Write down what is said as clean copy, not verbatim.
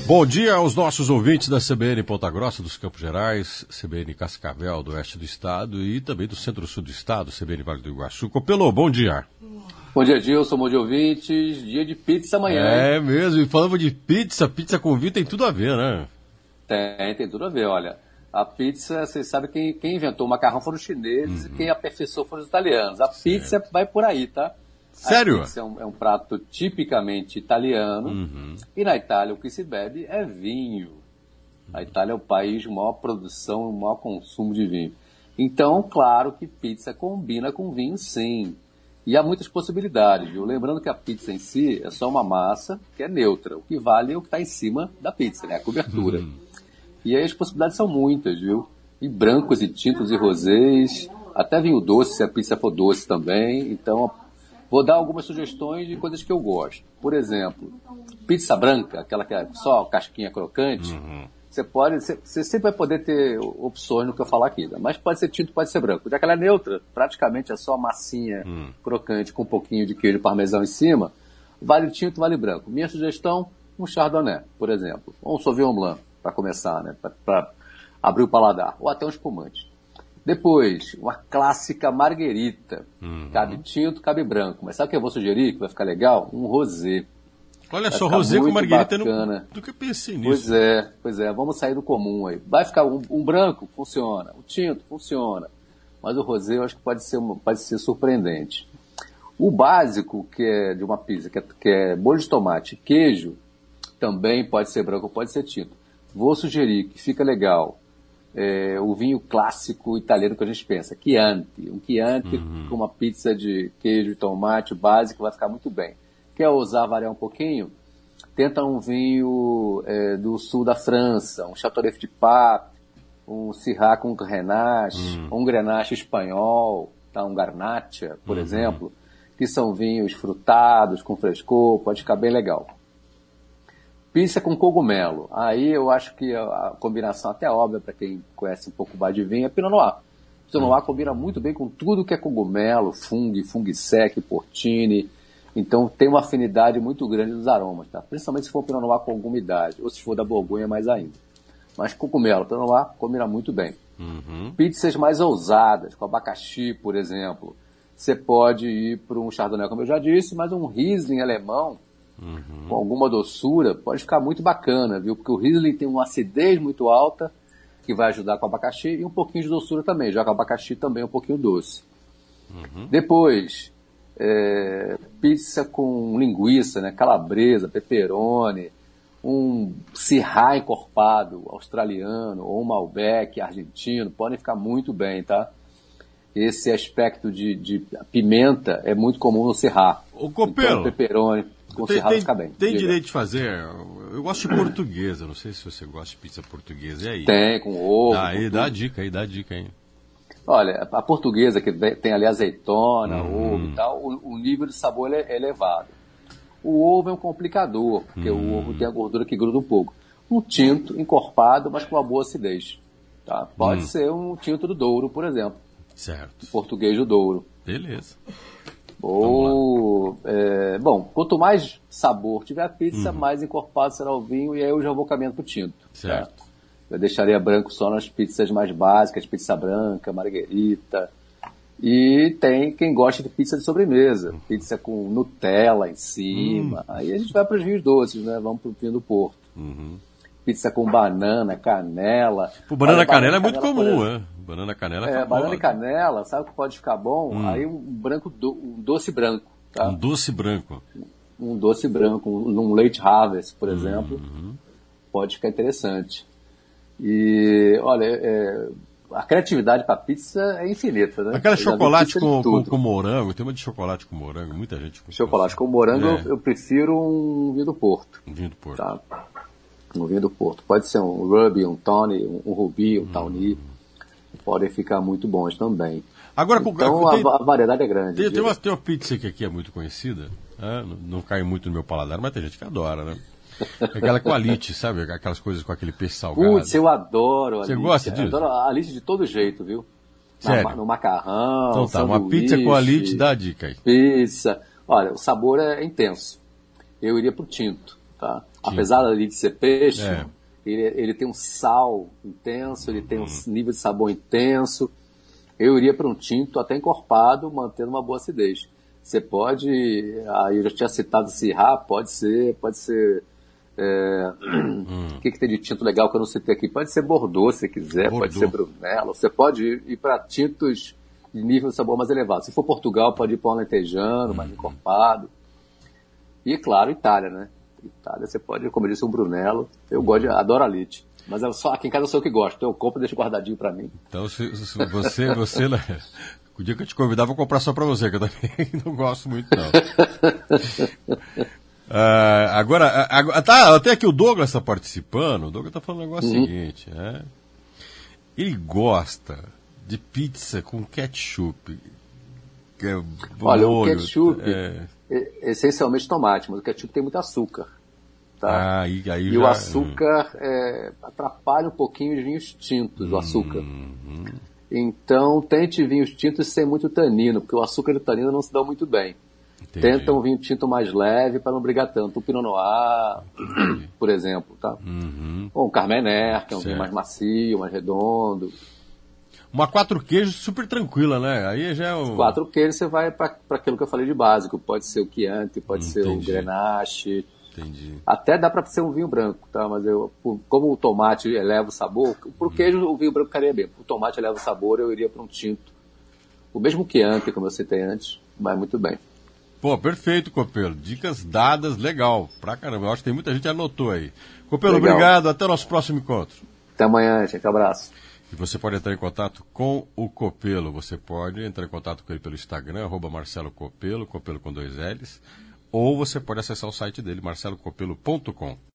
Bom dia aos nossos ouvintes da CBN Ponta Grossa, dos Campos Gerais, CBN Cascavel, do oeste do estado e também do centro-sul do estado, CBN Vale do Iguaçu. Copelô, bom dia. Bom dia, Gilson, bom dia, ouvintes. Dia de pizza amanhã, É hein? mesmo, e falando de pizza com vinho tem tudo a ver, né? Tem tudo a ver, olha. A pizza, vocês sabem quem inventou o macarrão foram os chineses e quem aperfeiçoou foram os italianos. A pizza vai por aí, tá? Sério? A pizza é um prato tipicamente italiano e na Itália o que se bebe é vinho. A Itália é o país de maior produção, maior consumo de vinho. Então, claro que pizza combina com vinho, sim. E há muitas possibilidades, viu? Lembrando que a pizza em si é só uma massa que é neutra. O que vale é o que está em cima da pizza, né? A cobertura. E aí as possibilidades são muitas, viu? E brancos, e tintos, e rosés. Até vinho doce, se a pizza for doce também. Então, vou dar algumas sugestões de coisas que eu gosto. Por exemplo, pizza branca, aquela que é só casquinha crocante. Você sempre vai poder ter opções no que eu falar aqui, né? Mas pode ser tinto, pode ser branco. Já que ela é neutra, praticamente é só massinha crocante com um pouquinho de queijo parmesão em cima, vale tinto, vale branco. Minha sugestão, um chardonnay, por exemplo. Ou um sauvignon blanc, para começar, né? Para abrir o paladar. Ou até um espumante. Depois, uma clássica marguerita. Cabe tinto, cabe branco. Mas sabe o que eu vou sugerir, que vai ficar legal? Um rosé. Olha só, rosé com marguerita, nunca pensei nisso. Pois é, vamos sair do comum aí. Vai ficar um branco, funciona, o tinto, funciona, mas o rosé eu acho que pode ser surpreendente. O básico, que é de uma pizza, que é molho de tomate e queijo, também pode ser branco ou pode ser tinto. Vou sugerir que fica legal o vinho clássico italiano que a gente pensa, Chianti. Um Chianti com uma pizza de queijo e tomate básico vai ficar muito bem. Quer ousar variar um pouquinho? Tenta um vinho do sul da França, um Châteauneuf de Pape, um Syrah com Grenache, um Grenache espanhol, tá? Um Garnacha, por exemplo, que são vinhos frutados, com frescor, pode ficar bem legal. Pizza com cogumelo. Aí eu acho que a combinação até óbvia para quem conhece um pouco mais de vinho é Pinot Noir. Pinot Noir combina muito bem com tudo que é cogumelo, fungo sec, porcini. Então tem uma afinidade muito grande dos aromas, tá? Principalmente se for Pinot Noir com alguma idade, ou se for da Borgonha mais ainda. Mas cogumelo, Pinot Noir combina muito bem. Pizzas mais ousadas, com abacaxi, por exemplo. Você pode ir para um Chardonnay, como eu já disse, mas um Riesling alemão, com alguma doçura, pode ficar muito bacana, viu? Porque o Riesling tem uma acidez muito alta, que vai ajudar com o abacaxi, e um pouquinho de doçura também, já que o abacaxi também é um pouquinho doce. Depois, pizza com linguiça, né? Calabresa, pepperoni, um Syrah encorpado australiano, ou um Malbec argentino, podem ficar muito bem, tá? Esse aspecto de pimenta é muito comum no Syrah. O Copelo, então, pepperoni com Syrah vai ficar bem. Tem direito de fazer? Eu gosto de portuguesa, não sei se você gosta de pizza portuguesa. E aí? Tem, com ovo. Dá a dica aí. Olha, a portuguesa, que tem ali azeitona, ovo e tal, o nível de sabor é elevado. O ovo é um complicador, porque o ovo tem a gordura que gruda um pouco. Um tinto encorpado, mas com uma boa acidez. Tá? Pode ser um tinto do Douro, por exemplo. Certo. Um português do Douro. Beleza. Ou, bom, quanto mais sabor tiver a pizza, mais encorpado será o vinho, e aí eu já vou caminhando pro tinto. Certo. Tá? Eu deixaria branco só nas pizzas mais básicas, pizza branca, marguerita. E tem quem gosta de pizza de sobremesa, pizza com Nutella em cima. Aí a gente vai para os vinhos doces, né? Vamos para o vinho do Porto. Pizza com banana, canela. O banana canela é muito comum, né? Banana canela tá banana e canela, sabe o que pode ficar bom? Aí um doce branco. Tá? Um doce branco. Um doce branco, um leite harvest, por exemplo, pode ficar interessante. E, olha, a criatividade para pizza é infinita, né? Aquela chocolate com morango, tem uma de chocolate com morango, muita gente... Chocolate com morango, eu prefiro um vinho do Porto. Um vinho do Porto. Tá? Um vinho do Porto. Pode ser um Ruby, um Tawny, um Ruby, um Tawny. Podem ficar muito bons também. Agora, então a variedade é grande. Tem uma pizza que aqui é muito conhecida, né? Não cai muito no meu paladar, mas tem gente que adora, né? Aquela com alite, sabe? Aquelas coisas com aquele peixe salgado. Putz, eu adoro alite. Você gosta disso? Eu adoro alite de todo jeito, viu? Sério? No macarrão, então tá, uma pizza com alite, dá a dica aí. Pizza. Olha, o sabor é intenso. Eu iria pro tinto. tá? Apesar ali de ser peixe, É. ele tem um sal intenso, ele tem um nível de sabor intenso. Eu iria para um tinto até encorpado, mantendo uma boa acidez. Você pode, aí eu já tinha citado Syrah, pode ser, o que tem de tinto legal que eu não citei aqui? Pode ser Bordeaux, se quiser, Bordeaux. pode ser Brunello, você pode ir para tintos de nível de sabor mais elevado. Se for Portugal, pode ir para um alentejano, mais encorpado. E, claro, Itália, né? Itália, você pode, como eu disse, um Brunello. Eu adoro a Lite. Mas aqui em casa eu sou o que gosto. Então eu compro e deixo guardadinho para mim. Então, se você o dia que eu te convidar, vou comprar só para você, que eu também não gosto muito, não. Agora, até aqui o Douglas está participando. O Douglas está falando o negócio seguinte, né? Ele gosta de pizza com ketchup. Olha, o ketchup é essencialmente tomate, mas o ketchup tem muito açúcar. Tá? Aí o açúcar atrapalha um pouquinho os vinhos tintos, o açúcar. Então, tente vinhos tintos sem muito tanino, porque o açúcar e o tanino não se dão muito bem. Entendi. Tenta um vinho tinto mais leve para não brigar tanto. O Pinot Noir, por exemplo. Tá? Ou um Carmener, que é um vinho mais macio, mais redondo. Uma 4 queijos super tranquila, né? Aí já é o... 4 queijos você vai para aquilo que eu falei de básico. Pode ser o Chianti, pode ser o Grenache. Entendi. Até dá para ser um vinho branco, tá? Mas como o tomate eleva o sabor, pro queijo o vinho branco ficaria bem. O tomate eleva o sabor, eu iria para um tinto. O mesmo Chianti, como eu citei antes, vai muito bem. Pô, perfeito, Copelo. Dicas dadas, legal. Pra caramba. Eu acho que tem muita gente que anotou aí. Copelo, Legal. Obrigado. Até o nosso próximo encontro. Até amanhã, gente. Abraço. E você pode entrar em contato com o Copelo. Você pode entrar em contato com ele pelo Instagram, @Marcelo Copelo, Copelo com 2 L's. Ou você pode acessar o site dele, marcelocopelo.com.